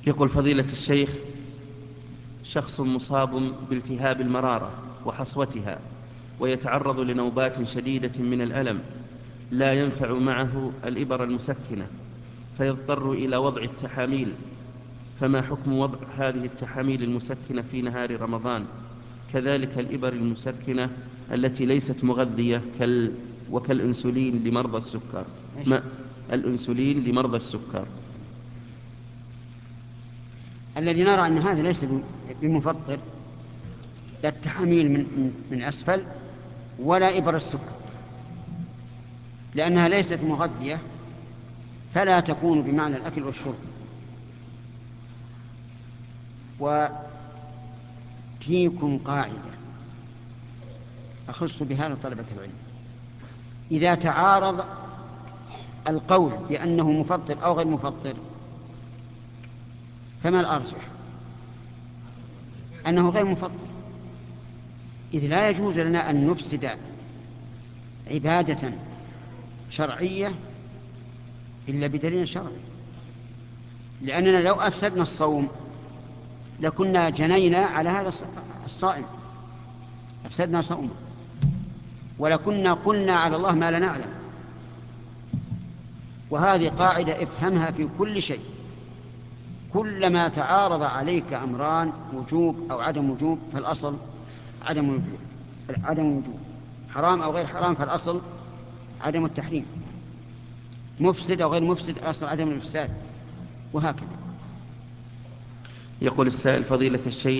يقول فضيلة الشيخ: شخص مصاب بالتهاب المرارة وحصوتها، ويتعرض لنوبات شديدة من الألم لا ينفع معه الإبر المسكنة، فيضطر إلى وضع التحاميل، فما حكم وضع هذه التحاميل المسكنة في نهار رمضان؟ كذلك الإبر المسكنة التي ليست مغذية وكالأنسولين لمرضى السكر. ما الأنسولين لمرضى السكر؟ الذي نرى أن هذا ليس بمفطر، لا التحاميل من أسفل ولا إبر السكر، لأنها ليست مغذية فلا تكون بمعنى الأكل والشرب. وفيكم قاعدة أخص بها طلبة العلم: إذا تعارض القول بأنه مفطر أو غير مفطر فما الأرجح؟ أنه غير مفطر، إذ لا يجوز لنا أن نفسد عبادة شرعية إلا بدليل شرعي، لأننا لو أفسدنا الصوم لكنا جنينا على هذا الصائم، أفسدنا صومه، ولكنا قلنا على الله ما لا نعلم. وهذه قاعدة افهمها في كل شيء: كلما تعارض عليك أمران، وجوب أو عدم وجوب، فالأصل عدم الوجوب، عدم الوجوب، حرام أو غير حرام فالأصل عدم التحريم، مفسد أو غير مفسد الأصل عدم الإفساد، وهكذا. يقول السائل: فضيلة الشيخ،